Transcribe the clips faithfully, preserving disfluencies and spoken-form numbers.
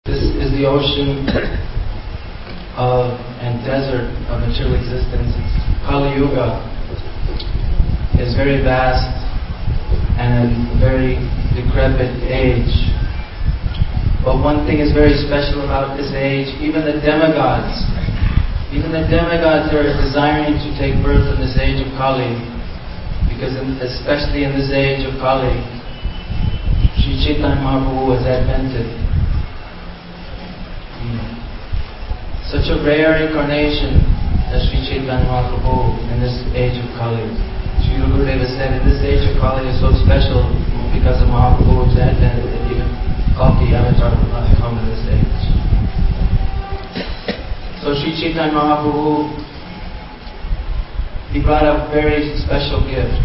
This is the ocean of and desert of material existence. Kali Yuga is very vast and very decrepit age. But one thing is very special about this age. Even the demigods, even the demigods are desiring to take birth in this age of Kali, because in, especially in this age of Kali, Sri Chaitanya Mahaprabhu was advented. Such a rare incarnation as Sri Chaitanya Mahaprabhu in this age of Kali. Sri Gurudeva said, in this age of Kali is so special because of Mahaprabhu's advent that even Kalki Avatar will not come in this age. So Sri Chaitanya Mahaprabhu, he brought a very special gift.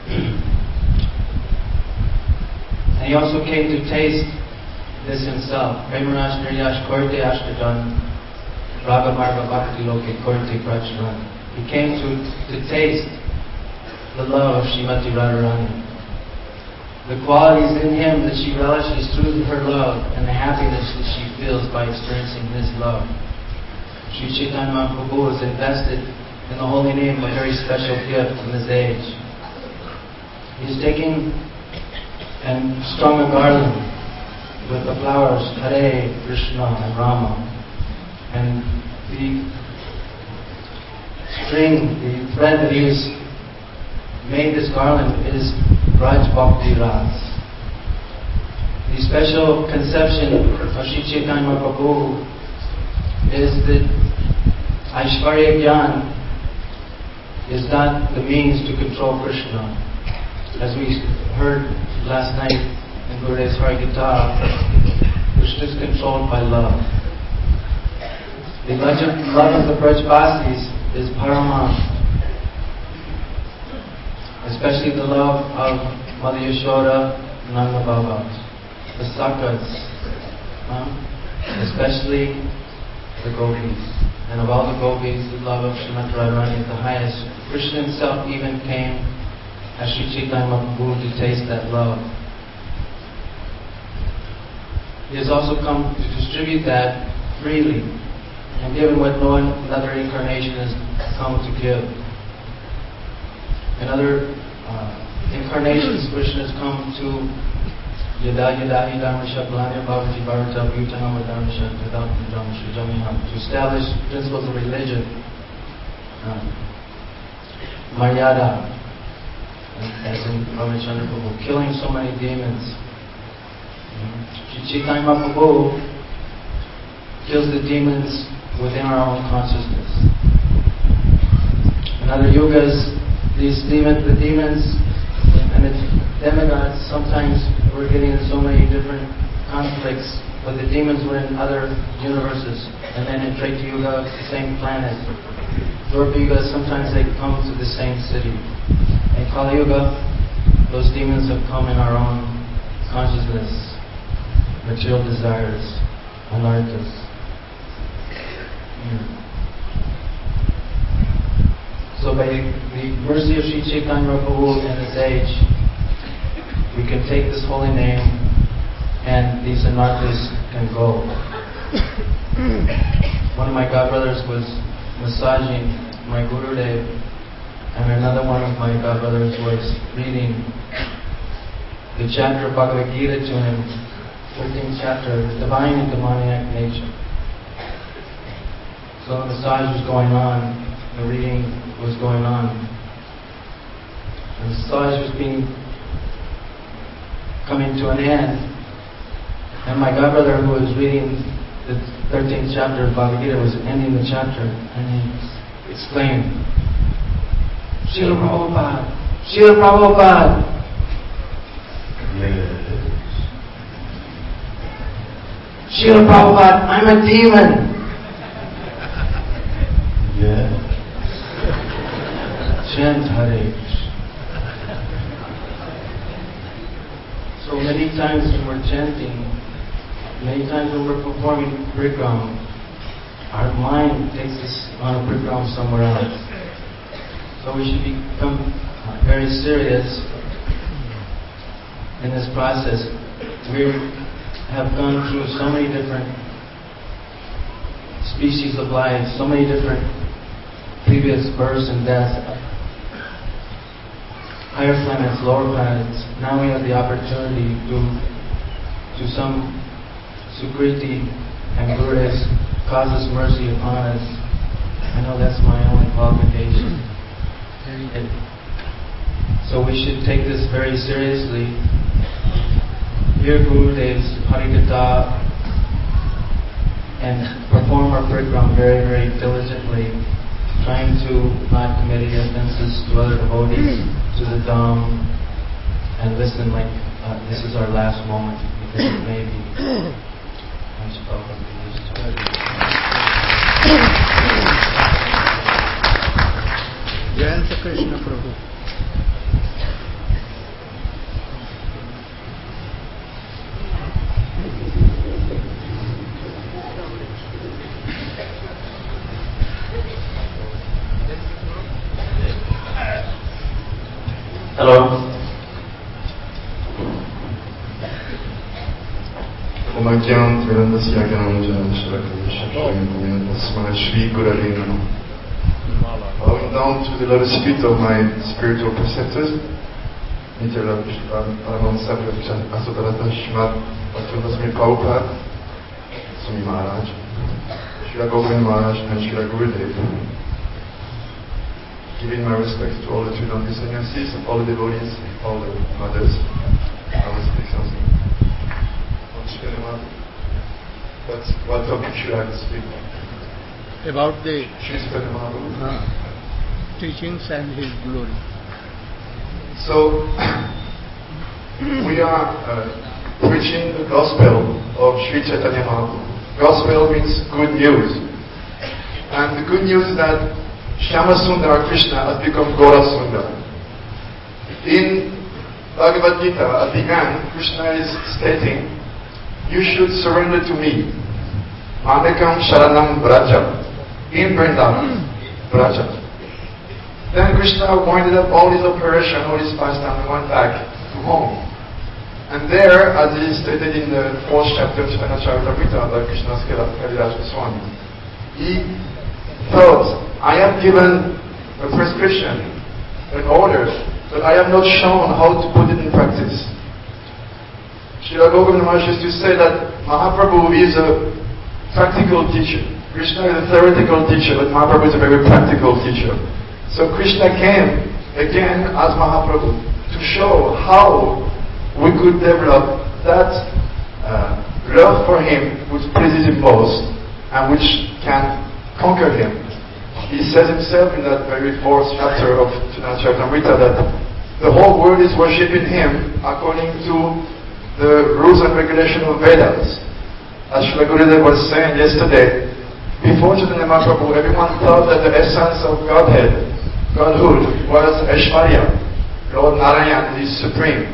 And he also came to taste this himself. Premaraj Niryash Korte Ashtadan Raga Marga Bhakti Loke Korte Pracharan. He came to, to taste the love of Srimati Radharani. The qualities in him that she relishes through her love and the happiness that she feels by experiencing his love. Sri Chaitanya Mahaprabhu is invested in the holy name a very special gift in this age. He's taking and strung a garland with the flowers Hare, Krishna and Rama. And the string, the thread that he has made this garland is Braj Bhakti Ras. The special conception of Sri Chaitanya Mahaprabhu is that Aishvarya Gyan is not the means to control Krishna. As we heard last night in Gurudev's Hari Gita, Krishna is controlled by love. The love of the Brajbasis is paramount, especially the love of Mother Yashoda, Nanda Baba, the Sakas, huh? especially the Gopis. And of all the Gopis, the love of Srimati Radharani is the highest. Krishna himself even came as Sri Chaitanya Mahaprabhu to taste that love. He has also come to distribute that freely and given what no another incarnation has come to give. In other uh, incarnations, Krishna has come to Yada Yada Hidamisha Blanya Bhavaji Bharata Bhutanam Adamisha Tadam Dhamma Sri Jamiham to establish principles of religion, uh, Maryada, as in Ramachandra Prabhu, killing so many demons. Sri Chaitanya Mahaprabhu kills the demons within our own consciousness. In other yugas, these demons, the demons and the demigods, sometimes were getting in so many different conflicts, but the demons were in other universes. And then in Treta Yuga, the same planet. Dwapara Yuga, sometimes they come to the same city. In Kali Yuga, those demons have come in our own consciousness, material desires, anarthas. So by the mercy of Sri Chaitanya Mahaprabhu in this age, we can take this holy name and these anarthas can go. One of my godbrothers was massaging my Gurudev, and another one of my godbrothers was reading the chapter of Bhagavad Gita to him, thirteenth chapter, Divine and Demoniac Nature. So the massage was going on, the reading was going on. And the massage was being coming to an end. And my godbrother, who was reading the thirteenth chapter of Bhagavad Gita, was ending the chapter, and he exclaimed, Srila Prabhupada, Srila Prabhupada. Yes. Srila Prabhupada, I'm a demon. Yes. Chant Hare. So many times when we're chanting, many times when we're performing Brigram, our mind takes us on a Brigram somewhere else. So we should become very serious in this process. We have gone through so many different species of life, so many different previous births and deaths, higher planets, lower planets. Now we have the opportunity to, to some Sukriti and Gurudev's causes mercy upon us. I know that's my only qualification. And so we should take this very seriously. Hear Gurudev's Harikatha and perform our parikrama very, very diligently, trying to not commit any offenses to other devotees, to the Dham, and listen like uh, this is our last moment, because it may be. Jayanta Krishna Prabhu. Hello. Omakyam Vedandasya Gyanamujana Sharakam Shakshayam Pumyan Tasmai Shri Gurave Namo. Bowing down to the lotus feet of my spiritual preceptors, Nitya Paraman Sabha Asotarata Shrimad Bhaktivinoda Swami Prabhupada, Swami Maharaj, Srila Govind Maharaj, and Srila Gurudev. Giving my respects to all the Trinity sannyasis, all the devotees, all the mothers. I will speak something on Srinivas. But what topic should I speak on? About the uh, teachings and his glory. So, we are uh, preaching the gospel of Sri Chaitanya Mahaprabhu. Gospel means good news. And the good news is that Shyama Sundara Krishna has become Gaura Sundara. In Bhagavad Gita, at the end, Krishna is stating, you should surrender to me. Mamekam Sharanam Braja. In Vrindavan, Braja. Then Krishna winded up all his operation, all his pastime, and went back to home. And there, as is stated in the fourth chapter of Chaitanya Charitamrita by Krishna's Kaviraj Goswami, he thought, I have given a prescription, an order, but I have not shown how to put it in practice. Srila Govinda Maharaj used to say that Mahaprabhu is a practical teacher. Krishna is a theoretical teacher, but Mahaprabhu is a very practical teacher. So Krishna came again as Mahaprabhu to show how we could develop that uh, love for Him which pleases Him most and which can conquer Him. He says himself in that very fourth chapter of Chaitanya Charitamrita that the whole world is worshipping Him according to the rules and regulations of Vedas. As Srila Gurudev was saying yesterday, before Chaitanya Mahaprabhu, everyone thought that the essence of Godhead, Godhood, was Aishwarya. Lord Narayan is supreme.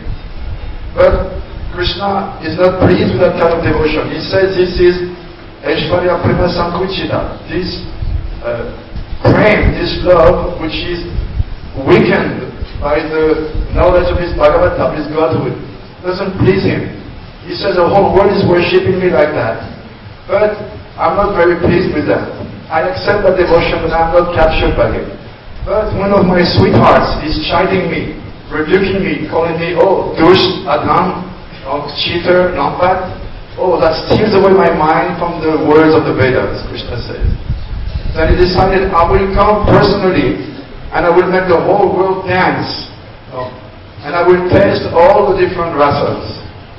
But Krishna is not pleased with that kind of devotion. He says this is Aishwarya Prema Sankuchita. This uh, prem, this love, which is weakened by the knowledge of his Bhagavata, his Godhood, doesn't please him. He says the whole world is worshipping me like that. But I'm not very pleased with that. I accept that devotion, but I'm not captured by it. But one of my sweethearts is chiding me, rebuking me, calling me, oh, dush, adham, oh, cheater, nampat. Oh, that steals away my mind from the words of the Vedas, Krishna says. Then he decided, I will come personally, and I will make the whole world dance. Oh, and I will taste all the different rasas.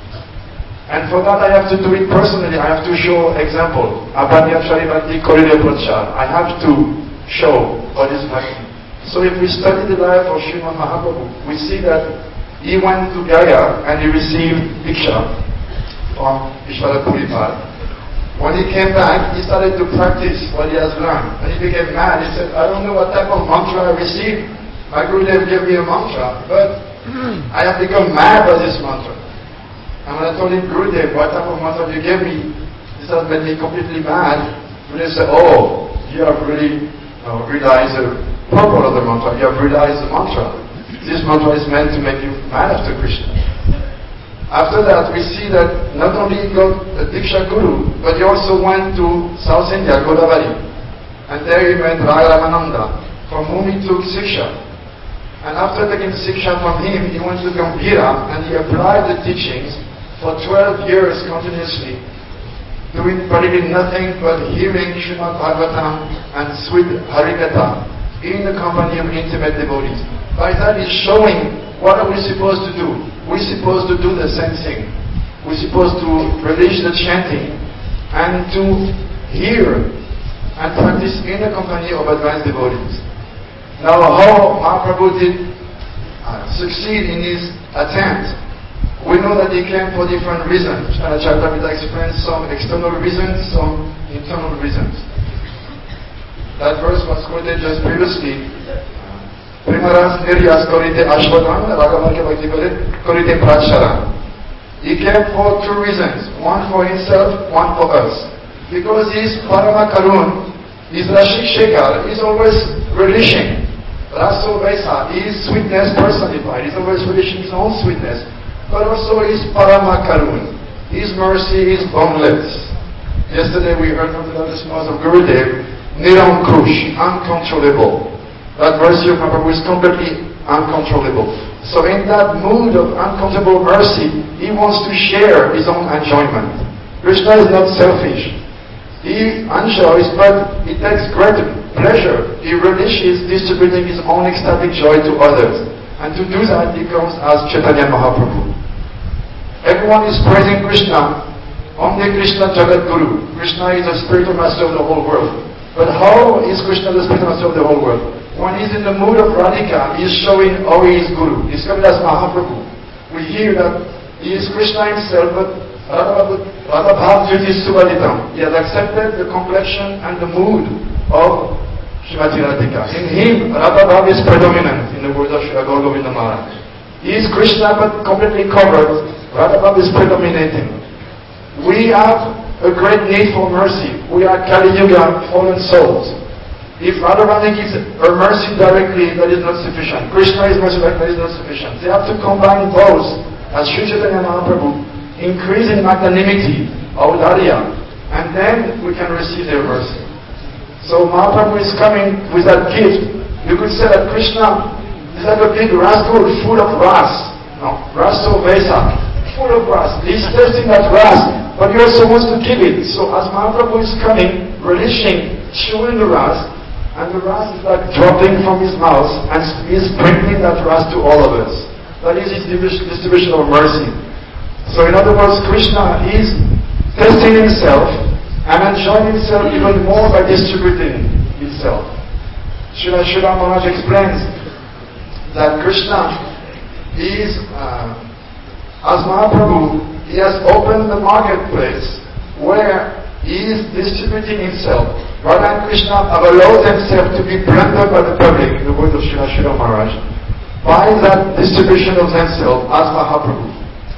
And for that I have to do it personally. I have to show example. Abhadya Sharibhakti Koride Prachar. I have to show what is bhakti. So if we study the life of Srimad Mahaprabhu, we see that he went to Gaya and he received Diksha from Vishwanath Puripal. When he came back, he started to practice what he has learned. And he became mad. He said, I don't know what type of mantra I received. My Gurudev gave me a mantra, but I have become mad by this mantra. And when I told him, Gurudev, what type of mantra you gave me, this has made me completely mad. Gurudev said, oh, you have really uh, realized the purport of the mantra. You have realized the mantra. This mantra is meant to make you mad after Krishna. After that, we see that not only he got a Diksha Guru, but he also went to South India, Godavari. And there he met Rai Ramananda, from whom he took Siksha. And after taking Siksha from him, he went to Gambhira and he applied the teachings for twelve years continuously, doing practically nothing but hearing Srimad Bhagavatam and sweet Harikatha in the company of intimate devotees. By that he's showing what are we supposed to do. We're supposed to do the same thing. We're supposed to relish the chanting and to hear and practice in the company of advanced devotees. Now, how Mahaprabhu did uh, succeed in his attempt, we know that he came for different reasons. Chaitanya Charitamrita explains some external reasons, some internal reasons. That verse was quoted just previously. Primaras niryas korite ashwadam, Ragamarga Bhakti korite pracharam. He came for two reasons. One for himself, one for us. Because he is Parama Karun, he is Rashik Shekhar, he is always relishing. Raso Vaisa, he is sweetness personified, he is always relishing his own sweetness. But also he is Parama Karun. His mercy is boundless. Yesterday we heard from the lotus months of Gurudev, Nirankush, uncontrollable. That mercy of Mahaprabhu is completely uncontrollable. So in that mood of uncontrollable mercy, he wants to share his own enjoyment. Krishna is not selfish. He enjoys, but he takes great pleasure. He relishes distributing his own ecstatic joy to others. And to do that, he comes as Chaitanya Mahaprabhu. Everyone is praising Krishna. Only Krishna Jagat Guru. Krishna is the spiritual master of the whole world. But how is Krishna the spiritual master of the whole world? When he's in the mood of Radhika, he is showing how he is Guru. He's coming as Mahaprabhu. We hear that he is Krishna himself, but Radha Bhav Jyoti Subhaditam. He has accepted the complexion and the mood of Srimati Radhika. In him, Radha Bhav is predominant, in the words of Srila Gaur Govinda Maharaj. He is Krishna but completely covered. Radha Bhav is predominating. We have a great need for mercy. We are Kali Yuga fallen souls. If Radharani gives her mercy directly, that is not sufficient. Krishna is mercy directly, that is not sufficient. They have to combine both, as Sri Chaitanya Mahaprabhu, increase in magnanimity, audarya, and then we can receive their mercy. So Mahaprabhu is coming with that gift. You could say that Krishna is like a big rascal full of ras. No, raso vesa, full of ras. He's tasting that ras, but he also wants to give it. So as Mahaprabhu is coming, relishing, chewing the ras, and the ras is like dropping from his mouth, and he is bringing that ras to all of us. That is his distribution of mercy. So in other words, Krishna is testing himself and enjoying himself even more by distributing himself. Srila Srila Maharaj explains that Krishna is, uh, as Mahaprabhu, he has opened the marketplace where he is distributing himself. Radha and Krishna have allowed themselves to be plundered by the public, in the words of Srila Srila Maharaj, by that distribution of themselves as Mahaprabhu.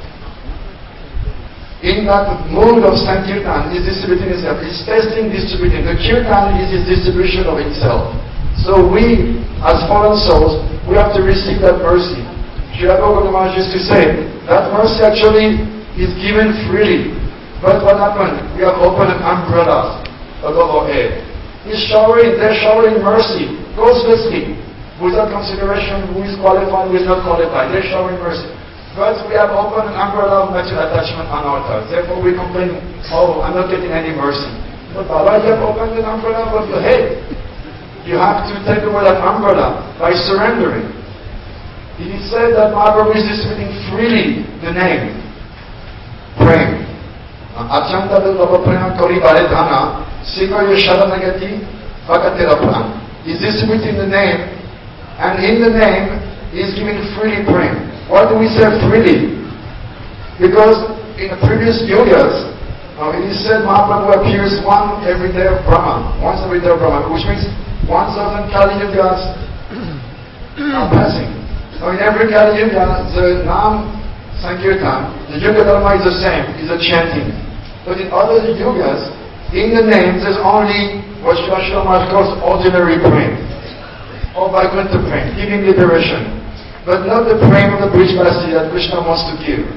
In that mood of Sankirtan, he is distributing himself. He is testing, distributing. The Kirtan is his distribution of himself. So we, as fallen souls, we have to receive that mercy. Srila Gaur Govinda Maharaj used to say, that mercy actually is given freely. But what happened? We have opened an umbrella above our head. He's showering, they're showering mercy, causelessly, without consideration who is qualified, who is not qualified. They're showering mercy. But we have opened an umbrella of material attachment on our heart. Therefore we complain, oh, I'm not getting any mercy. But Baba, you have opened an umbrella above your head. You have to take away that umbrella by surrendering. It is said that Mahaprabhu is distributing freely the name, praying. Achanta Baba Prema Kori Bare Dhana, Sikoyo Sharanagati, Vakatera Pran. He's distributing the name, and in the name, he's giving freely praying. Why do we say freely? Because in the previous yugas, uh, it is said Mahaprabhu appears one every day of Brahma, once every day of Brahma, which means one thousand Kali Yugas are passing. Now in every Kali Yuga, the Nam Sankirtan, the Yuga Dharma is the same, is a chanting. But in other yugas, in the names, there's only what Srila Maharaj calls ordinary praying, or Vaikuntha praying, giving liberation. But not the praying of the Brijbasi that Krishna wants to give. The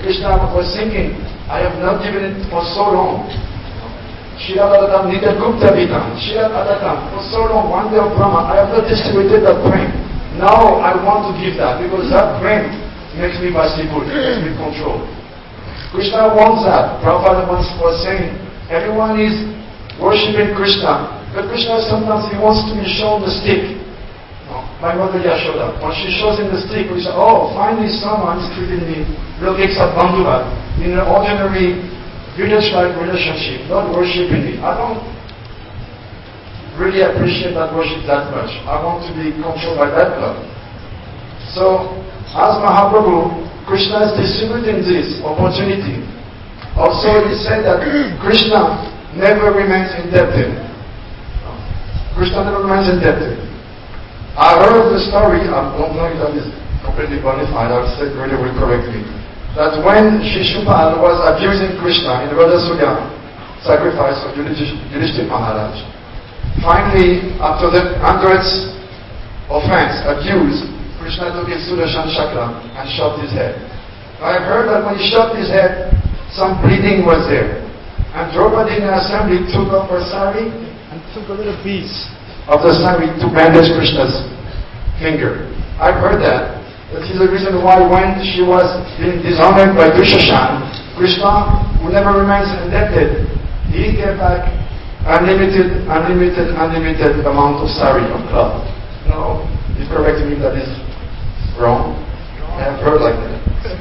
Krishna was thinking, I have not given it for so long. Srila Bhagavatam Nitya Gupta Vitam, Srila Bhagavatam, for so long, one day of Brahma, I have not distributed that prem. Now I want to give that, because that prem makes me Vasibhut, makes me control. Krishna wants that. Prabhupada once was saying, everyone is worshipping Krishna, but Krishna sometimes he wants to be shown the stick. My mother Yashoda, when she shows him the stick, we say, oh, finally someone is treating me Lokeksa Bandhuva in an ordinary village-like relationship, not worshipping me. I don't really appreciate that worship that much. I want to be controlled by that love. So, as Mahaprabhu, Krishna is distributing this opportunity. Also, he said that Krishna never remains indebted. Krishna never remains indebted. I heard the story, I don't know if that is completely bona fide, I'll say it really will correct me, that when Shishupal was abusing Krishna in Radha Suga sacrifice of Yudhishthira Maharaj, finally, after the hundreds offense, abuse, Krishna took his Sudarshan Chakra and shot his head. I have heard that when he shot his head, some bleeding was there. And Draupadi in the assembly took off her sari and took a little piece of the sari to bandage Krishna's finger. I've heard that. That is the reason why when she was being dishonored by Dushashan, Krishna, who never remains indebted, he gave back unlimited, unlimited, unlimited amount of sari, of cloth. No, you correct me if that is wrong. I have heard like that.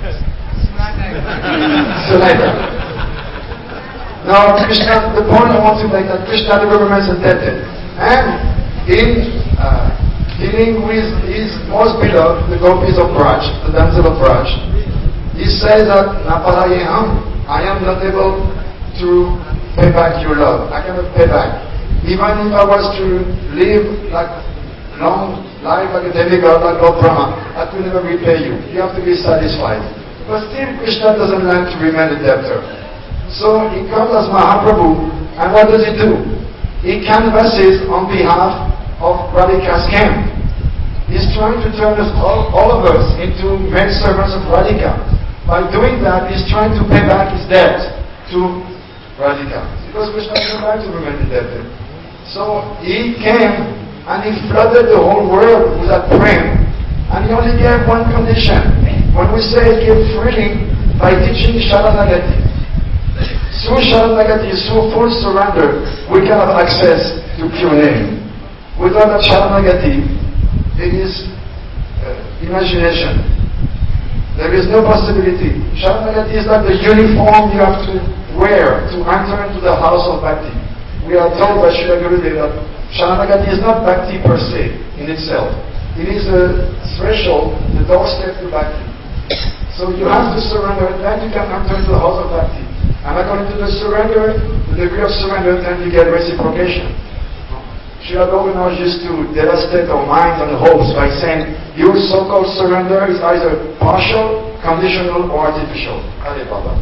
Surrender. Now, Krishna, the point I want to make that Krishna never remains indebted. And in uh, dealing with his most beloved, the gopis of Braj, the damsel of Braj, he says that Napalayeham, I am not able to pay back your love. I cannot pay back. Even if I was to live like long life like a demigod, like Lord Brahma, I could never repay you. You have to be satisfied. But still, Krishna doesn't like to remain a debtor. So he comes as Mahaprabhu, and what does he do? He canvasses on behalf of Radhika's camp. He's trying to turn us all, all of us into maid servants of Radhika. By doing that, he's trying to pay back his debt to Radhika. Because Krishna doesn't like to remain indebted. So he came and he flooded the whole world with that prem. And he only gave one condition. When we say he gave freely, by teaching Sharanagati. Through Sharanagati, through full surrender, we can have access to pure name. Without that Sharanagati, it is uh, imagination. There is no possibility. Sharanagati is like the uniform you have to wear to enter into the house of Bhakti. We are told by Srila Gurudev that Sharanagati is not Bhakti per se in itself. It is a threshold, the doorstep to Bhakti. So you have to surrender, then you can enter into the house of Bhakti. And according to the surrender, the degree of surrender, then you get reciprocation. Srila Govinda used to devastate our minds and hopes by saying, your so-called surrender is either partial, conditional, or artificial. Hare Baba.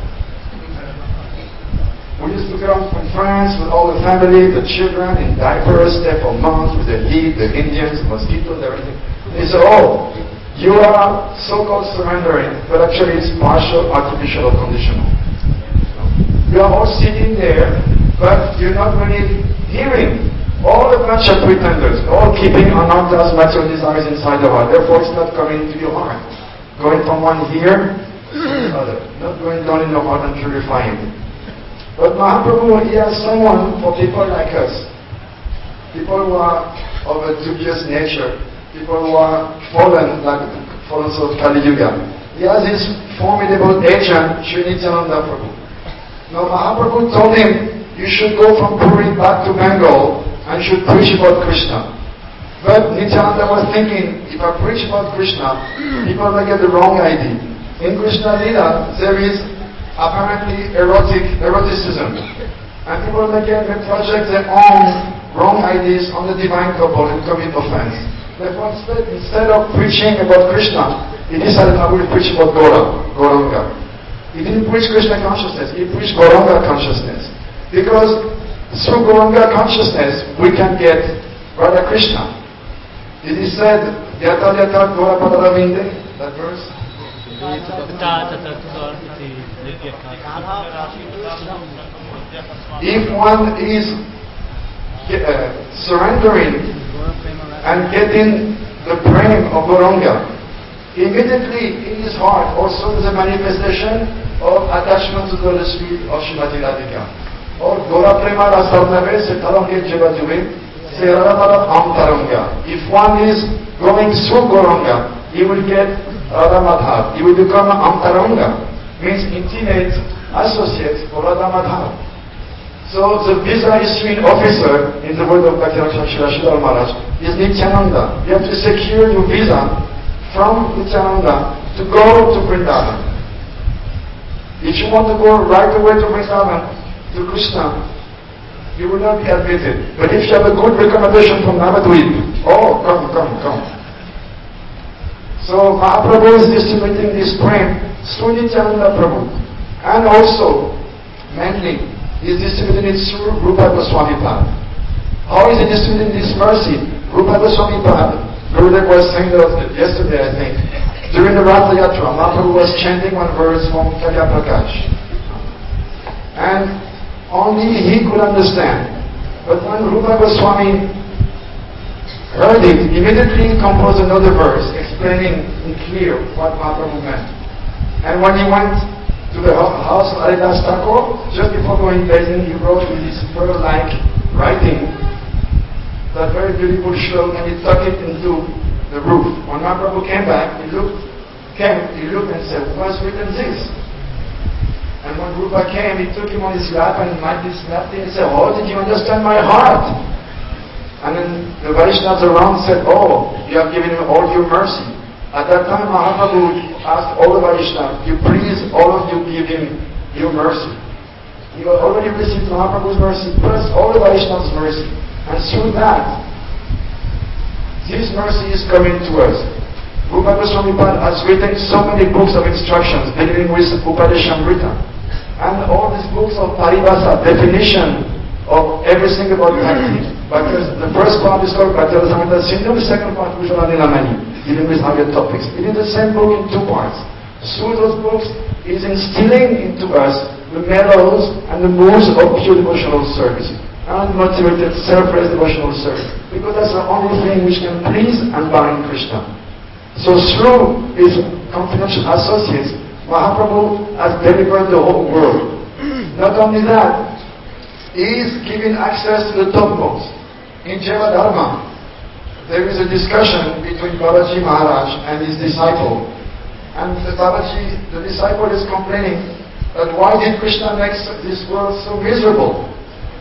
We used to come from France with all the family, the children in diapers, there for months with the heat, the Indians, the mosquitoes, everything. They said, oh, you are so-called surrendering, but actually it's partial, artificial, or conditional. You are all sitting there, but you're not really hearing. All a bunch of pretenders, all keeping ananta's material desires inside the heart. Therefore, it's not coming into your heart. Going from one here to the other. Not going down in your heart and purifying it. But Mahaprabhu, he has someone for people like us. People who are of a dubious nature. People who are fallen, like followers of Kali Yuga. He has his formidable agent, Sri Nityananda Prabhu. Now Mahaprabhu told him, you should go from Puri back to Bengal and should preach about Krishna. But Nityananda was thinking, if I preach about Krishna, people may get the wrong idea. In Krishna Lila, there is apparently erotic eroticism. And people may get they project their own wrong ideas on the divine couple and commit offense. Therefore, instead, instead of preaching about Krishna, he decided I will preach about Gaura, Gauranga. He didn't preach Krishna consciousness, he preached Gauranga consciousness. Because through Gauranga consciousness, we can get Radha Krishna. It is said, Yata Yata Gaura Padaravinde, that verse. If one is uh, surrendering and getting the prem of Gauranga, immediately in his heart also is a manifestation of attachment to the Holy Spirit of Srimati Radhika. Or Gora Prema Rasarnave Setarange Jevadube Serara Amtaranga. If one is going through Gauranga, he will get Radha Madhav. He will become Amtaranga, means intimate associate for Radha Madhav. So the visa issuing officer, in the word of Bhaktivinoda Sridhar Maharaj, is Nityananda. You have to secure your visa from Nityananda to go to Vrindavan. If you want to go right away to Vrindavan, to Krishna, you will not be admitted. But if you have a good recommendation from Navadvip, oh, come, come, come. So Mahaprabhu is distributing this prem through Nityananda Prabhu. And also, mainly, he is distributing it through Rupa Goswami Pad. How is he distributing this mercy? Rupa Goswami Pad, Gurudev was saying that yesterday, I think, during the Ratha Yatra, Mahaprabhu was chanting one verse from Kalya Prakash. And only he could understand. But when Rupa Goswami heard it, immediately he composed another verse explaining in clear what Mahaprabhu meant. And when he went to the house of Haridas Thakur, just before going bathing, he wrote with his pearl-like writing that very beautiful shlok, and he tucked it into the roof. When Mahaprabhu came back, he looked, came, he looked and said, "Who has written this?" And when Rupa came, he took him on his lap and lightly slapped him and said, "Oh, did you understand my heart?" And then the Vaishnavas around said, "Oh, you have given him all your mercy." At that time, Mahaprabhu asked all the Vaishnavas, "You please, all of you, give him your mercy." You have already received Mahaprabhu's mercy, plus all the Vaishnavas' mercy. And through that, this mercy is coming to us. Rupa Goswami Pad has written so many books of instructions, beginning with Upadeshamrita. And all these books of Paribhasa, definition of everything about bhakti. Because the first part is called Bhakti Rasamrita Sindhu, the second part, Vishwala Nilamani, dealing with higher topics. It is the same book in two parts. Through those books, it is instilling into us the mellows and the moods of pure devotional service. Unmotivated, self-praise devotional service. Because that's the only thing which can please and bind Krishna. So through his confidential associates, Mahaprabhu has delivered the whole world. Not only that, he is giving access to the topmost. In Jeva Dharma, there is a discussion between Babaji Maharaj and his disciple. And the Babaji, the disciple is complaining that why did Krishna make this world so miserable?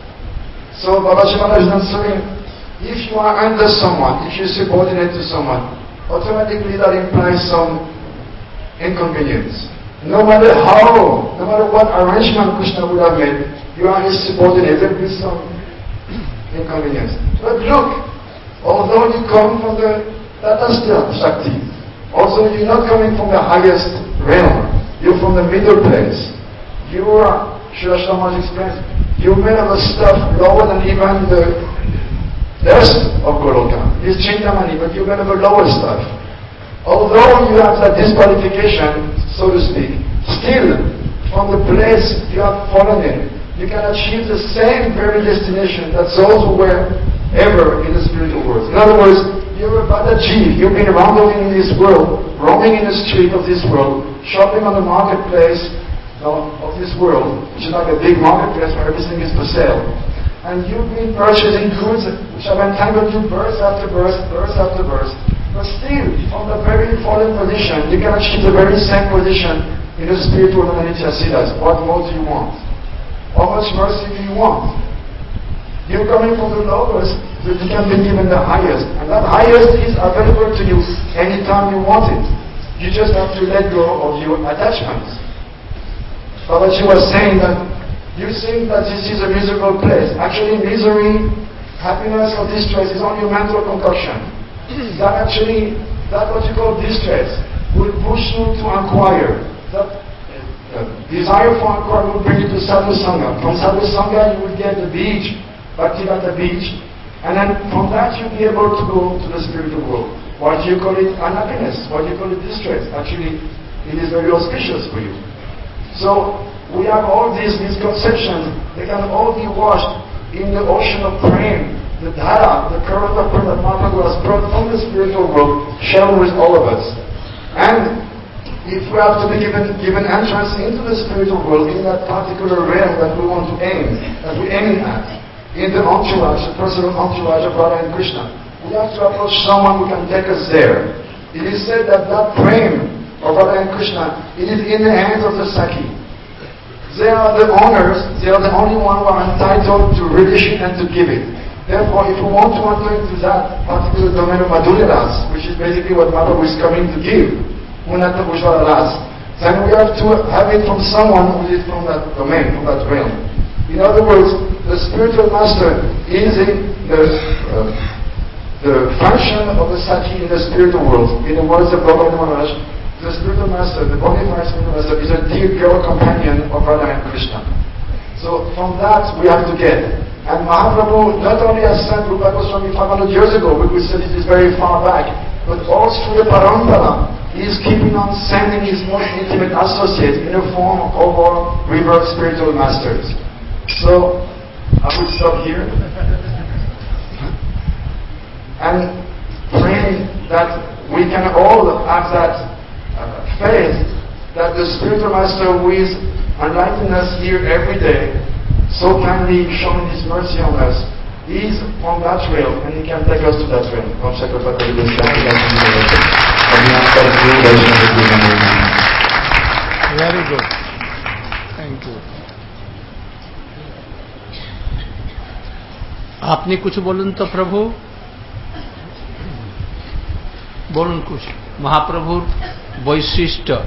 So Babaji Maharaj is answering, if you are under someone, if you subordinate to someone, automatically that implies some inconvenience. No matter how, no matter what arrangement Krishna would have made, you are his subordinate, there will be some inconvenience. But look, although you come from the Tatastha Shakti, also you're not coming from the highest realm, you're from the middle place. You are, Srila Shamaj explains, you're made of a stuff lower than even the dust of Goloka. It's Chintamani, but you're made of a lower stuff. Although you have that disqualification, so to speak, still, from the place you have fallen in, you can achieve the same very destination that those who were ever in the spiritual world. In other words, you're a Badaji, you've been wandering in this world, roaming in the street of this world, shopping on the marketplace of this world, which is like a big marketplace where everything is for sale. And you've been purchasing goods which have entangled you verse after verse, verse after verse. But still, from the very fallen position, you can achieve the very same position in the spiritual and Nitya Siddhas. What more do you want? How much mercy do you want? You're coming from the lowest, but you can be given the highest. And that highest is available to you anytime you want it. You just have to let go of your attachments. Babaji was saying that you think that this is a miserable place. Actually, misery, happiness, or distress is only a mental concoction. That actually, that what you call distress, will push you to acquire. That uh, desire for acquire will bring you to Sadhu Sangha. From Sadhu Sangha, you will get the beach, Bhaktivedanta beach, and then from that you'll be able to go to the spiritual world. Why do you call it unhappiness? Why do you call it distress? Actually, it is very auspicious for you. So we have all these misconceptions. They can all be washed in the ocean of praying. The dhara, the current of prayer that Mahaprabhu has brought from the spiritual world, shared with all of us. And if we have to be given, given entrance into the spiritual world, in that particular realm that we want to aim, that we're aiming at, in the entourage, the personal entourage of Radha and Krishna, we have to approach someone who can take us there. It is said that that prem of Radha and Krishna, it is in the hands of the Sakhi. They are the owners, they are the only one who are entitled to release it and to give it. Therefore, if we want to enter into that particular domain of Madhurya Ras, which is basically what Mahaprabhu is coming to give, Munata Pushpara Ras, then we have to have it from someone who is from that domain, from that realm. In other words, the spiritual master is in the, uh, the function of the Sakhi in the spiritual world. In the words of Baba Maharaj, the spiritual master, the Bodhisattva spiritual master, is a dear girl companion of Radha and Krishna. So from that we have to get. And Mahaprabhu not only has sent Rupa Goswami five hundred years ago, we said it is very far back, but all through the Parampara, he is keeping on sending his most intimate associates in the form of our revered spiritual masters. So, I will stop here. And praying that we can all have that uh, faith that the spiritual master who is enlightening us here every day, so kindly showing his mercy on us, is on that trail and he can take us to that trail. Very good. Thank you. আপনি कुछ बोलून तो प्रभु बोलून कुछ महाप्रभुर বৈশিষ্ট্য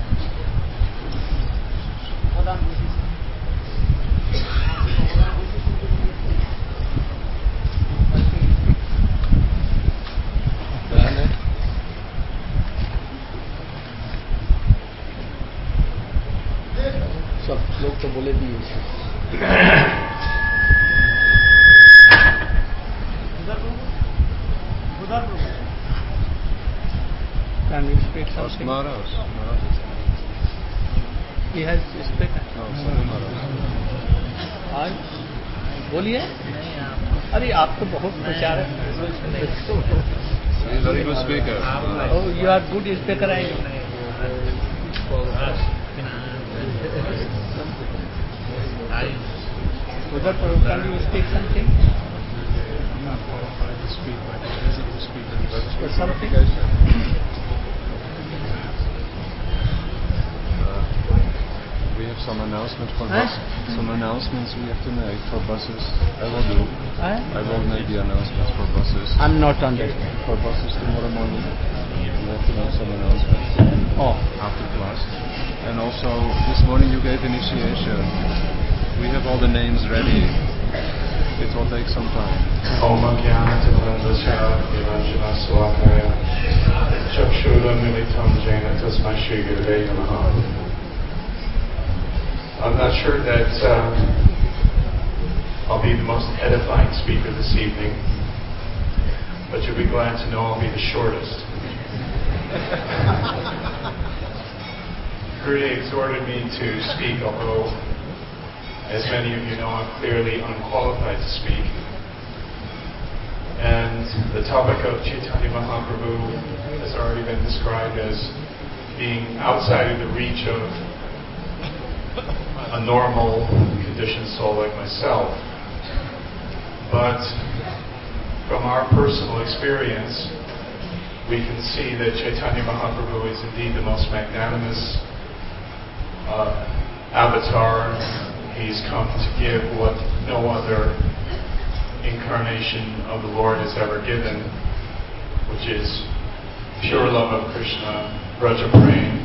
सब लोग तो बोले दिए Can you speak something? Maharaj. Maharaj. He has spoken. No, sorry, Maharaj. आज बोलिए अरे आप तो बहुत प्रचारक He is a very good speaker. Oh, you are good speaker. I Uddar Prabhu, can you speak something? I'm not qualified to speak, but he is a good speaker. Or something? Uh, we have some announcements for Huh? bus- some announcements we have to make for buses. I will do. Huh? I will make the announcements for buses. I'm not understanding. For buses tomorrow morning, we have to make some announcements Oh, after class. And also, this morning you gave initiation. We have all the names ready. It will take some time. Om Jnana Timirandasya Niranjana Swakaya Chakshura Militam Jena Tasmai Shri Gurave Namaha. I'm not sure that uh, I'll be the most edifying speaker this evening, but you'll be glad to know I'll be the shortest. Gurudev exhorted me to speak, although, as many of you know, I'm clearly unqualified to speak. And the topic of Chaitanya Mahaprabhu has already been described as being outside of the reach of a normal conditioned soul like myself. But from our personal experience, we can see that Chaitanya Mahaprabhu is indeed the most magnanimous uh, avatar. He's come to give what no other incarnation of the Lord has ever given, which is pure love of Krishna, Braja Prem.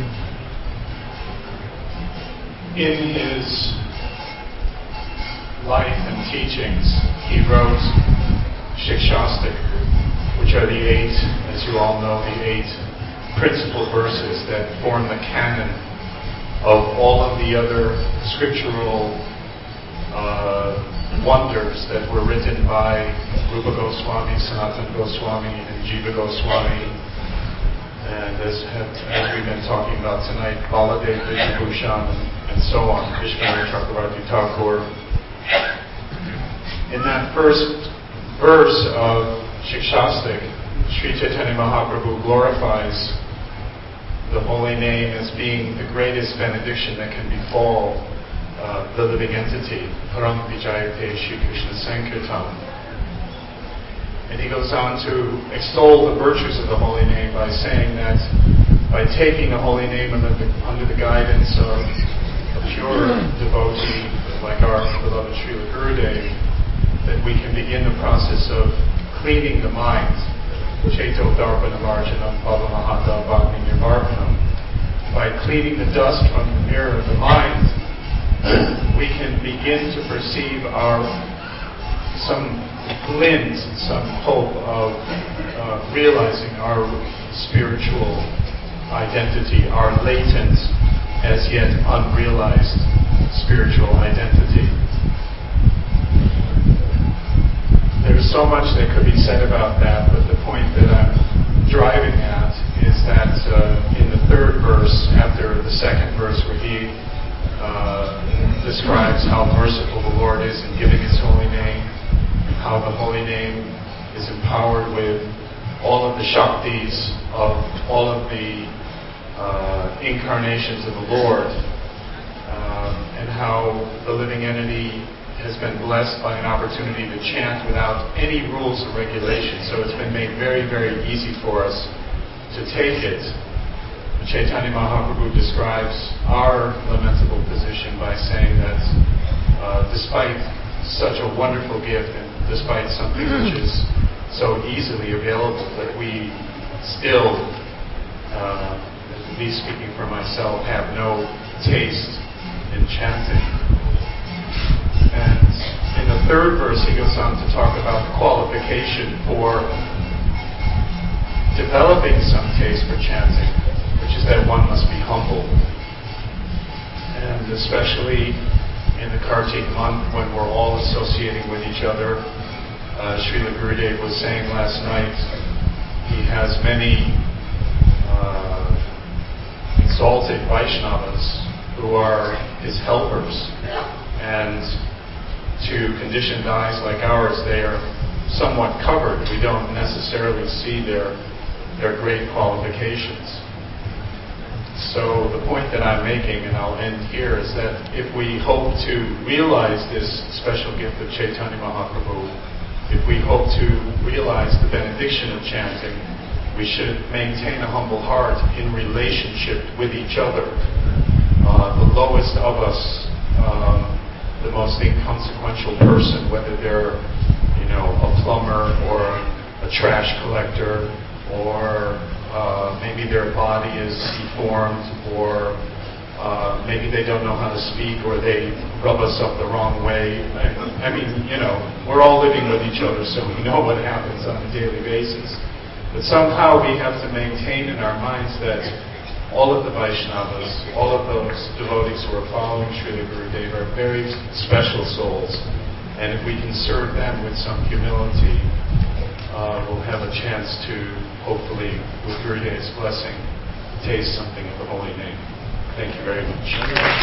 In his life and teachings, he wrote Shikshastik, which are the eight, as you all know, the eight principal verses that form the canon of all of the other scriptural uh, wonders that were written by Rupa Goswami, Sanatana Goswami, and Jiva Goswami, and as, have, as we've been talking about tonight, Baladev Vishwabhushan, and so on, Vishnu Chakravarti Thakur. In that first verse of Shikshastik, Sri Chaitanya Mahaprabhu glorifies the holy name as being the greatest benediction that can befall uh, the living entity, Param Vijayate Shri Krishna Sankirtan. And he goes on to extol the virtues of the holy name by saying that by taking the holy name under the, under the guidance of a pure devotee like our beloved Srila Gurudev, that we can begin the process of cleaning the mind. Cheto Darpana Marjanam Bhavamahata Bhagni Nirvarpanam. By cleaning the dust from the mirror of the mind, we can begin to perceive our some glint, some hope of uh, realizing our spiritual identity, our latent, as yet unrealized spiritual identity. There's so much that could be said about that, but the point that I'm driving at is that uh, in the third verse, after the second verse where he uh, describes how merciful the Lord is in giving His holy name, how the holy name is empowered with all of the Shaktis of all of the uh, incarnations of the Lord, um, and how the living entity has been blessed by an opportunity to chant without any rules or regulations. So it's been made very, very easy for us to take it. Chaitanya Mahaprabhu describes our lamentable position by saying that uh, despite such a wonderful gift and despite something which is so easily available, that we still, uh, at least speaking for myself, have no taste in chanting. And in the third verse, he goes on to talk about the qualification for developing some taste for chanting, which is that one must be humble. And especially in the Kartik month, when we're all associating with each other, uh, Srila Gurudev was saying last night, he has many uh, exalted Vaishnavas who are his helpers. And to conditioned eyes like ours, they are somewhat covered. We don't necessarily see their their great qualifications. So the point that I'm making, and I'll end here, is that if we hope to realize this special gift of Chaitanya Mahaprabhu, if we hope to realize the benediction of chanting, we should maintain a humble heart in relationship with each other. Uh, the lowest of us, um, the most inconsequential person, whether they're, you know, a plumber or a trash collector, or uh, maybe their body is deformed, or uh, maybe they don't know how to speak, or they rub us up the wrong way. I, I mean, you know, we're all living with each other, so we know what happens on a daily basis. But somehow we have to maintain in our minds that all of the Vaishnavas, all of those devotees who are following Srila Gurudev are very special souls. And if we can serve them with some humility, uh, we'll have a chance to, hopefully, with Gurudev's blessing, taste something of the holy name. Thank you very much.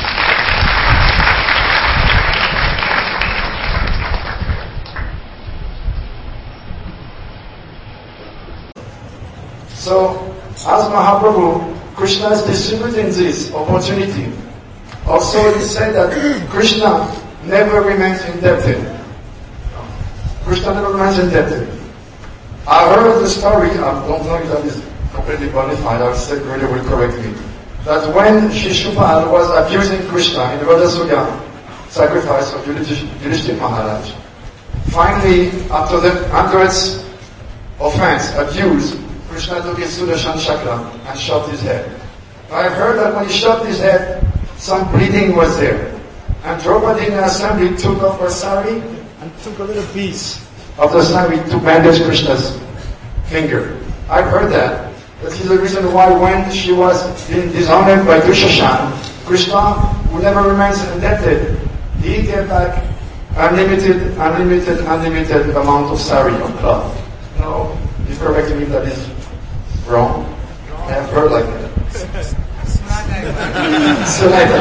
So, as Mahaprabhu, Krishna is distributing this opportunity. Also, he said that Krishna never remains indebted. Krishna never remains indebted. I heard the story, I don't know if that is completely bona fide, I'll say Gurudev will correct me, that when Shishupal was abusing Krishna in the Radhasuya sacrifice of Yudhishthira Maharaj, finally, after the hundreds offense, abuse, Krishna took his Sudarshan chakra and shoved his head. I heard that when he shoved his head, some bleeding was there. And Draupadi in the assembly took off her sari and took a little piece of the sari to bandage Krishna's finger. I heard that. That is the reason why when she was being dishonored by Dushashan, Krishna, who never remains indebted, he gave back unlimited, unlimited, unlimited amount of sari, of cloth. No, you correct me if that is wrong. I have heard like that. Sunaida.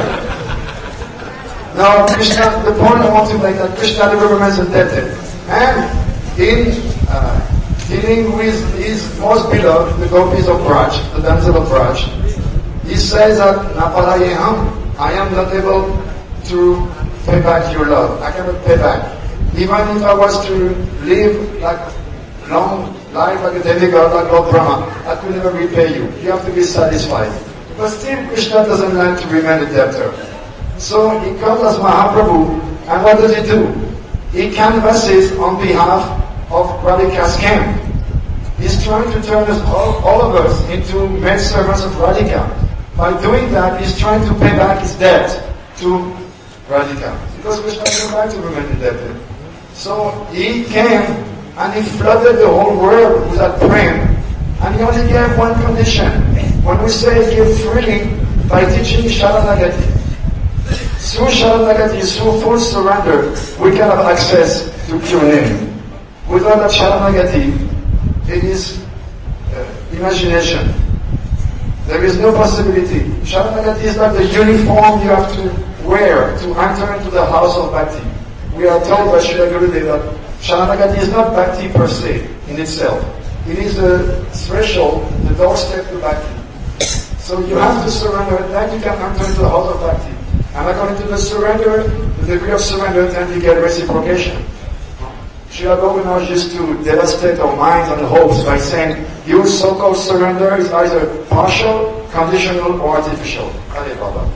Now, Krishna, the point I want to make that Krishna never remains indebted. And in uh, dealing with his most beloved, the gopis of Braj, the damsel of Braj, he says that Naparayeham, I am not able to pay back your love. I cannot pay back. Even if I was to live like long life like a demigod, like Lord Brahma, I could never repay you. You have to be satisfied. But still, Krishna doesn't like to remain a debtor. So he comes as Mahaprabhu, and what does he do? He canvasses on behalf of Radhika's camp. He's trying to turn us, all, all of us into maid servants of Radhika. By doing that, he's trying to pay back his debt to Radhika. Because Krishna doesn't like to remain indebted. So he came and he flooded the whole world with that prem. And he only gave one condition. When we say give freely, by teaching Sharanagati. Through Sharanagati, through full surrender, we can have access to pure name. Without that Sharanagati, it is uh, imagination. There is no possibility. Sharanagati is like the uniform you have to wear to enter into the house of Bhakti. We are told by Srila Gurudev that Sharanagati is not Bhakti per se in itself. It is the threshold, the doorstep to Bhakti. So you have to surrender, then you can enter into the house of Bhakti. And according to the surrender, the degree of surrender, then you get reciprocation. Srila Govinda used to devastate our minds and hopes by saying, your so-called surrender is either partial, conditional, or artificial. Hare Baba.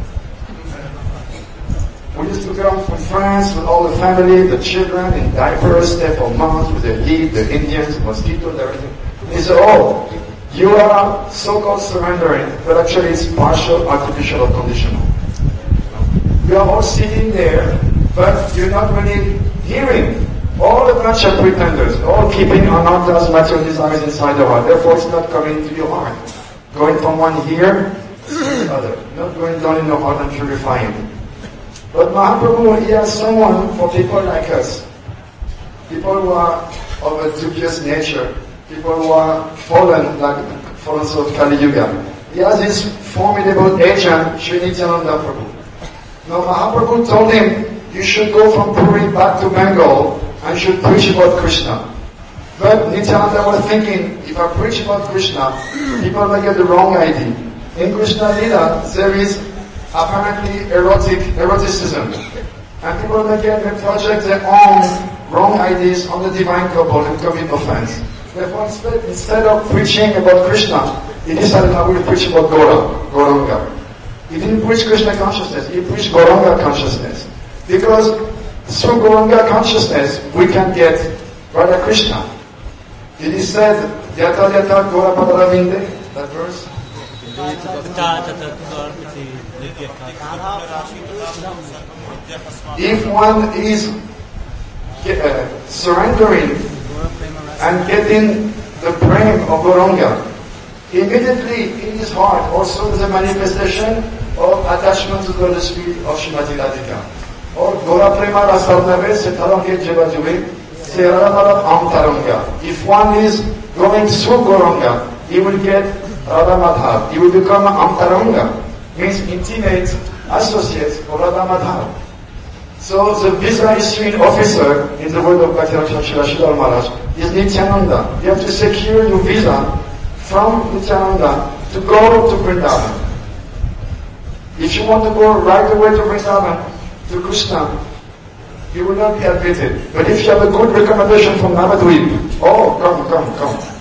We used to come from France with all the family, the children in diapers, stay for months with the heat, the Indians, the mosquitoes, everything. They said, oh, you are so-called surrendering, but actually it's partial, artificial, or conditional. You are all sitting there, but you're not really hearing. All a bunch of pretenders, all keeping ananta's material desires inside the heart. Therefore, it's not coming to your heart. Going from one here to the other. Not going down in the heart and purifying. But Mahaprabhu, he has someone for people like us. People who are of a dubious nature. People who are fallen, like fallen of Kali Yuga. He has his formidable agent, Sri Nityananda Prabhu. Now Mahaprabhu told him, you should go from Puri back to Bengal and should preach about Krishna. But Nityananda was thinking, if I preach about Krishna, people may get the wrong idea. In Krishna Lila, there is apparently erotic, eroticism. And people may get, may project their own wrong ideas on the divine couple and commit offense. Therefore, instead, instead of preaching about Krishna, he decided I will preach about Gora, Gauranga. He didn't preach Krishna consciousness, he preached Gauranga consciousness. Because through Gauranga consciousness, we can get Radha Krishna. It is said, Yata Yata Gora Padaravinde, that verse. If one is uh, surrendering and getting the prem of Gauranga, immediately in his heart also there's a manifestation of attachment to the Holy Spirit of Srimati Radhika. Or Gora Prema Rasarnave Setarange Jevajube Serara Amtaranga. If one is going through Gauranga, he will get Radha Madhav. He will become Amtaranga, means intimate associate of Radha Madhav. So the visa issuing officer in the word of Bhaktivinoda Srila Maharaj is Nityananda. You have to secure your visa from Nityananda to go to Vrindavan. If you want to go right away to Vrindavan, to Krishna, you will not be admitted. But if you have a good recommendation from Navadvip, oh, come, come, come.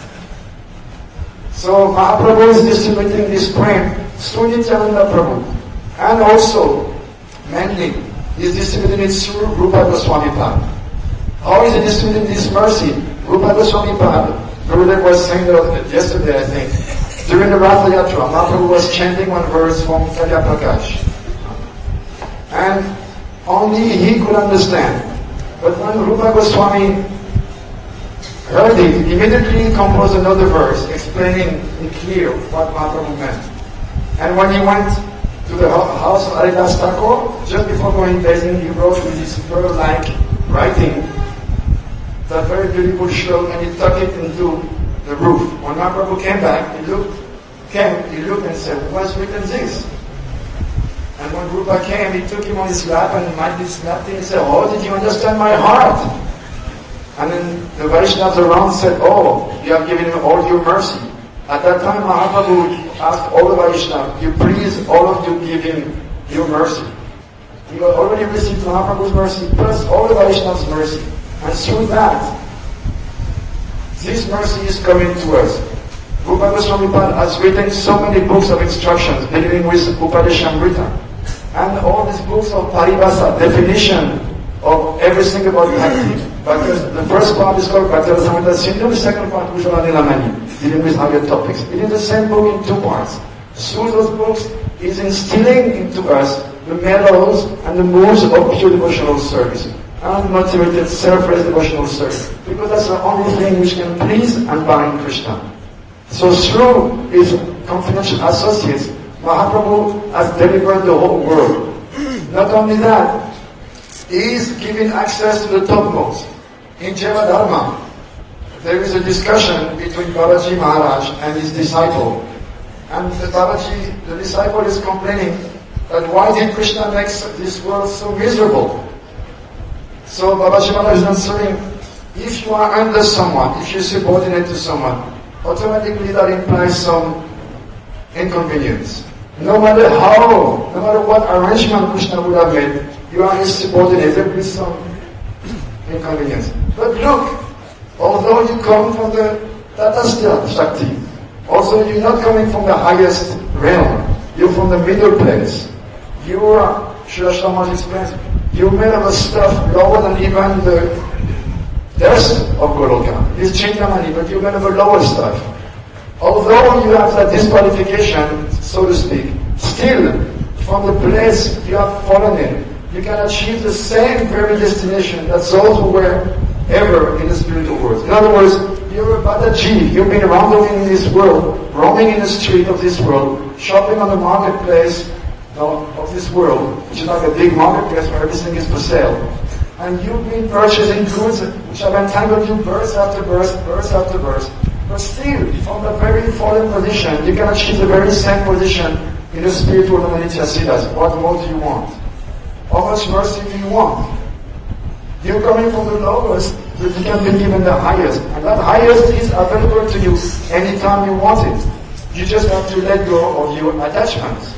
So Mahaprabhu is distributing this prem through Nityananda Prabhu. And also, mainly, he is distributing it through Rupa Goswami Pad. How is he distributing this mercy? Rupa Goswami Pad, Gurudev was saying that yesterday, I think, during the Ratha Yatra, Mahaprabhu was chanting one verse from Kalya Prakash. And only he could understand. But when Rupa Goswami heard it, immediately he composed another verse explaining in clear what Mahaprabhu meant. And when he went to the house of Haridas Thakur, just before going bathing, he wrote with his pearl-like writing that very beautiful shlok, and he tucked it into the roof. When Mahaprabhu came back, he looked came, he looked and said, who has written this? And when Rupa came, he took him on his lap and made this lap thing and said, oh, did you understand my heart? And then the Vaishnavas around said, oh, you have given him all your mercy. At that time, Mahaprabhu asked all the Vaishnavas, you please, all of you give him your mercy. He had already received Mahaprabhu's mercy, plus all the Vaishnavas' mercy. And through that, this mercy is coming to us. Rupa Goswami Pad has written so many books of instructions, beginning with Upadeshamrita. And all these books of Paribhasa, definition of everything about bhakti. But the first part is called Bhakti Rasamrita Sindhu, the second part Ujjvala Nilamani, dealing with higher topics. It is the same book in two parts. Through those books is instilling into us the mellows and the moods of pure devotional service. Unmotivated, selfless devotional service. Because that's the only thing which can please and bind Krishna. So through his confidential associates, Mahaprabhu has delivered the whole world. Not only that, he is giving access to the topmost. In Jevadharma, there is a discussion between Babaji Maharaj and his disciple. And the Babaji, the disciple is complaining that why did Krishna make this world so miserable? So Babaji Maharaj is answering, if you are under someone, if you're subordinate to someone, automatically that implies some inconvenience. No matter how, no matter what arrangement Krishna would have made, you are his subordinate, there will be some inconvenience. But look, although you come from the Tatastha Shakti, also you're not coming from the highest realm, you're from the middle place. You are, Srila Shramaji explains, you're made of a stuff lower than even the dust of Goloka. It's Chintamani, but you're made of a lower stuff. Although you have that disqualification, so to speak, still, from the place you have fallen in, you can achieve the same very destination that those who were ever in the spiritual world. In other words, you're a Badaji, you've been roaming in this world, roaming in the street of this world, shopping on the marketplace of this world, which is like a big marketplace where everything is for sale. And you've been purchasing goods which have entangled you verse after verse, verse after verse. But still, from the very fallen position, you can achieve the very same position in the spiritual Nitya Siddhas. What more do you want? How much mercy do you want? You're coming from the lowest, but you can be given the highest. And that highest is available to you anytime you want it. You just have to let go of your attachments.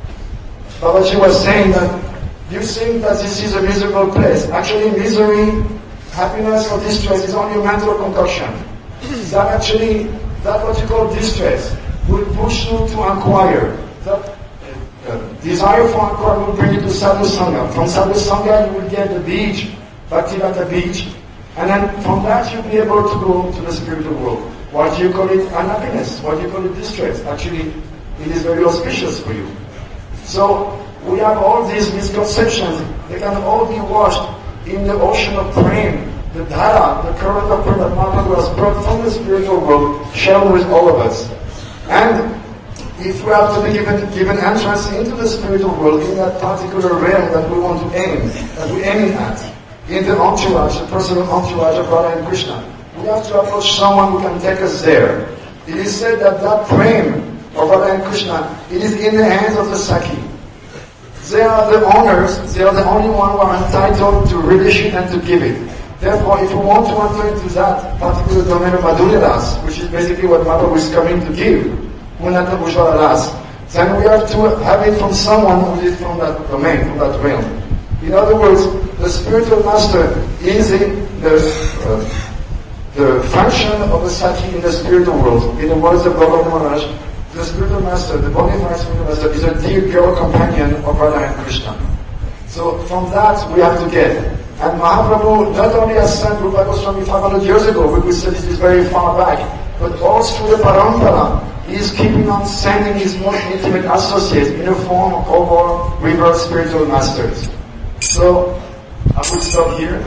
Babaji was saying that you think that this is a miserable place. Actually, misery, happiness or distress is only a mental concoction. That actually, that what you call distress will push you to acquire. That uh, desire for acquire will bring you to Sadhu Sangha. From Sadhu Sangha you will get the beach, Bhaktivedanta beach, and then from that you'll be able to go to the spiritual world. Why do you call it unhappiness? Why do you call it distress? Actually, it is very auspicious for you. So, we have all these misconceptions. They can all be washed in the ocean of prema, the dhara, the current of prema that Mahaprabhu has brought from the spiritual world, shared with all of us. And if we have to be given, given entrance into the spiritual world, in that particular realm that we want to aim, that we aim at, in the entourage, the personal entourage of Radha and Krishna, we have to approach someone who can take us there. It is said that that prema of Radha and Krishna, it is in the hands of the Sakhi. They are the owners, they are the only one who are entitled to release it and to give it. Therefore, if we want to enter into that particular domain of Madhurya Das, which is basically what Mahaprabhu is coming to give, Munata Ujjvala Das, then we have to have it from someone who is from that domain, from that realm. In other words, the spiritual master is in the, uh, the function of a Sakhi in the spiritual world. In the words of Bhagavad Maharaj, the spiritual master, the bona fide spiritual master, is a dear girl companion of Radha and Krishna. So from that we have to get. And Mahaprabhu not only has sent Rupa Goswami five hundred years ago, we could say this is very far back, but all through the parampara, he is keeping on sending his most intimate associates in the form of our revered spiritual masters. So I would stop here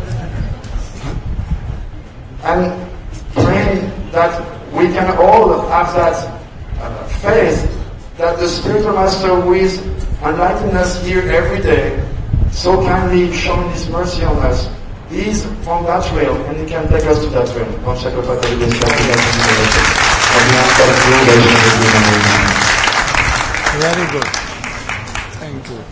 and praying that we can all have that uh, faith that the spiritual master who is enlightening us here every day, so kindly showing his mercy on us, is from that realm and he can take us to that realm. यहाँ पर जो वैष्णव जी बने Very good. Thank you.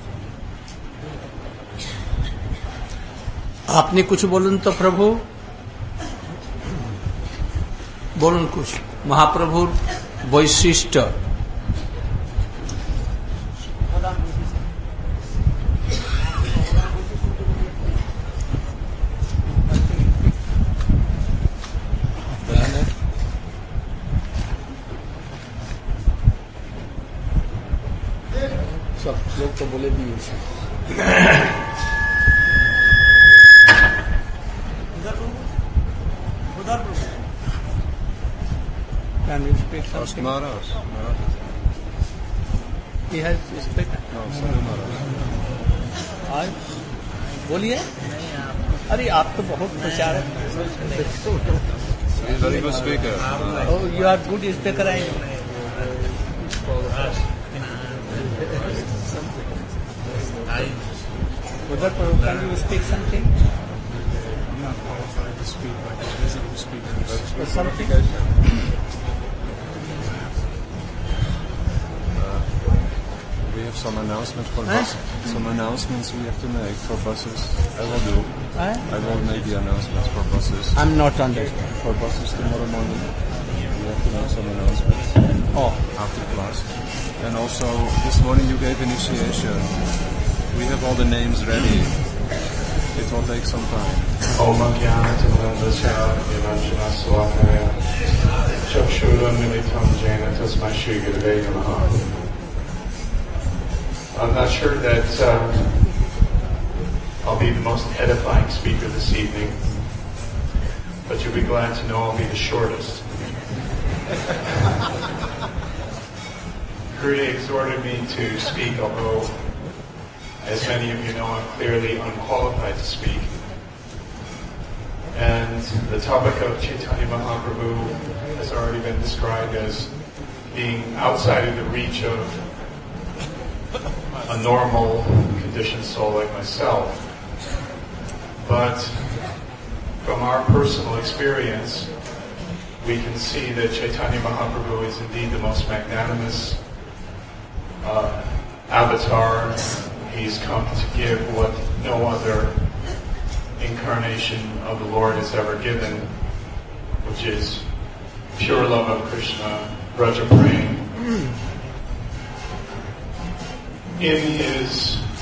আপনি कुछ बोलুন तो प्रभु बोलুন कुछ महाप्रभुर বৈশিষ্ট্য सब लोग तो बोले दिए Can you speak Ask something? Maharaj. Maharaj. He has speak. No, Sadhu Maharaj. आज बोलिए अरे आप तो बहुत प्रचारक He is very good speaker. Oh, you are good speaker. I know. Brother, can you speak something? I'm not qualified to speak, but he's busy to speak. Or something? We have some announcements for Huh? buses. Some announcements we have to make for buses. I will do. Huh? I will make the announcements for buses. I'm not understand. For buses tomorrow morning. We have to make some announcements Oh, after class. And also, this morning you gave initiation. We have all the names ready. It will take some time. Om Jnana-timirandasya Niranjana Swakaya Chakshura-militam Jena Tasmai Shri Gurave Namaha. I'm not sure that uh, I'll be the most edifying speaker this evening, but you'll be glad to know I'll be the shortest. Gurudev exhorted me to speak, although, as many of you know, I'm clearly unqualified to speak. And the topic of Chaitanya Mahaprabhu has already been described as being outside of the reach of a normal conditioned soul like myself. But from our personal experience, we can see that Chaitanya Mahaprabhu is indeed the most magnanimous uh, avatar. He's come to give what no other incarnation of the Lord has ever given, which is pure love of Krishna, Braja Prem. In his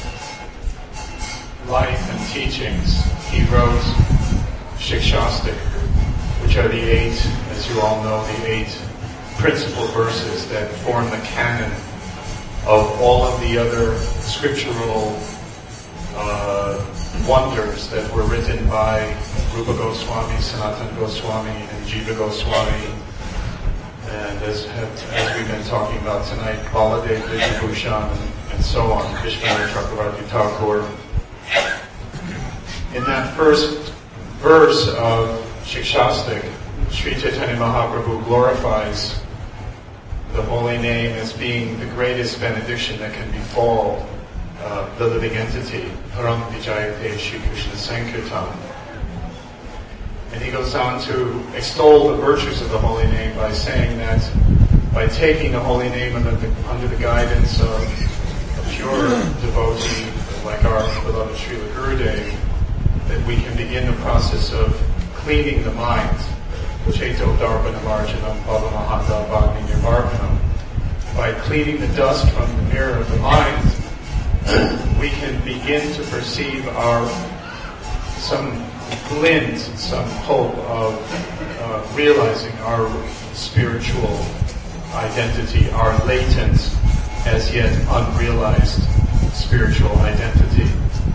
life and teachings, he wrote Shikshastik, which are the eight, as you all know, the eight principal verses that form the canon of all of the other scriptural uh, wonders that were written by Rupa Goswami, Sanatana Goswami, and Jiva Goswami, and as, as we've been talking about tonight, Baladev Vijayabhushan, and, and so on, Vishwanath Chakravarti Thakur. In that first verse of Shikshastik, Sri Chaitanya Mahaprabhu glorifies the holy name as being the greatest benediction that can befall uh, the living entity, Param Vijayate Shri Krishna Sankirtan. And he goes on to extol the virtues of the holy name by saying that by taking the holy name under the, under the guidance of a pure devotee like our beloved Srila Gurudev, that we can begin the process of cleaning the mind. Cheto Darpana Marjanam Bhava Mahata Bhagni Nirvarpanam. By cleaning the dust from the mirror of the mind, we can begin to perceive our some glint, some hope of uh, realizing our spiritual identity, our latent, as yet unrealized spiritual identity.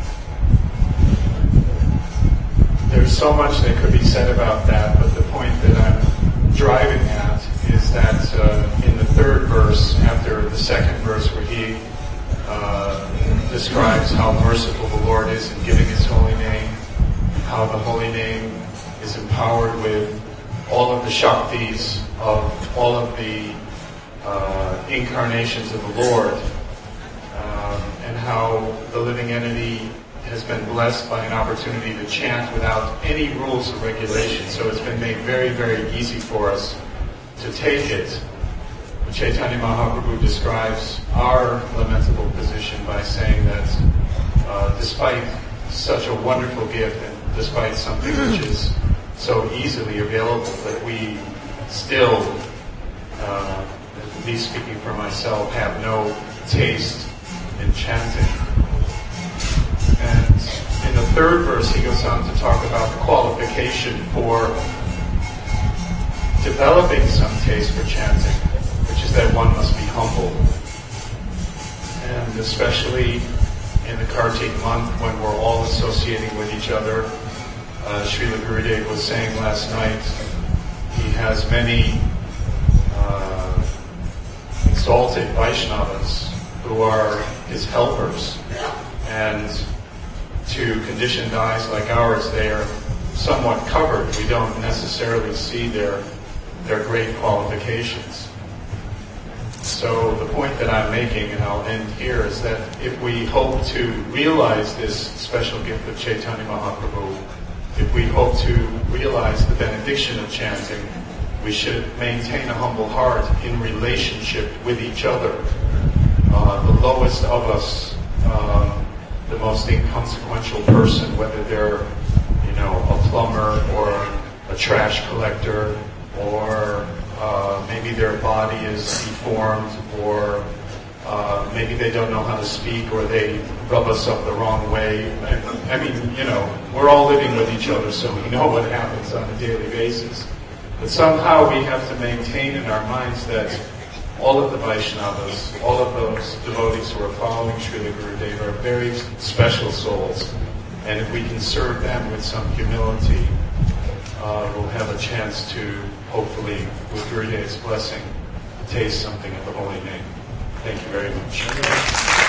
There's so much that could be said about that, but the point that I'm driving at is that uh, in the third verse, after the second verse where he uh, describes how merciful the Lord is in giving His holy name, how the holy name is empowered with all of the Shaktis of all of the uh, incarnations of the Lord, um, and how the living entity has been blessed by an opportunity to chant without any rules or regulations. So it's been made very, very easy for us to take it, Chaitanya Mahaprabhu describes our lamentable position by saying that uh, despite such a wonderful gift and despite something which is so easily available, that we still, uh, at least speaking for myself, have no taste in chanting. And in the third verse, he goes on to talk about the qualification for developing some taste for chanting, which is that one must be humble. And especially in the Kartik month, when we're all associating with each other, uh, Srila Gurudev was saying last night, he has many uh, exalted Vaishnavas who are his helpers. And to conditioned eyes like ours, they are somewhat covered. We don't necessarily see their their great qualifications. So the point that I'm making, and I'll end here, is that if we hope to realize this special gift of Chaitanya Mahaprabhu, if we hope to realize the benediction of chanting, we should maintain a humble heart in relationship with each other. Uh, the lowest of us, um, the most inconsequential person, whether they're, you know, a plumber or a trash collector, or uh, maybe their body is deformed, or uh, maybe they don't know how to speak, or they rub us up the wrong way. I, I mean, you know, we're all living with each other, so we know what happens on a daily basis. But somehow we have to maintain in our minds that all of the Vaishnavas, all of those devotees who are following Srila Gurudev are very special souls. And if we can serve them with some humility, uh, we'll have a chance to, hopefully, with Gurudev's blessing, taste something of the holy name. Thank you very much.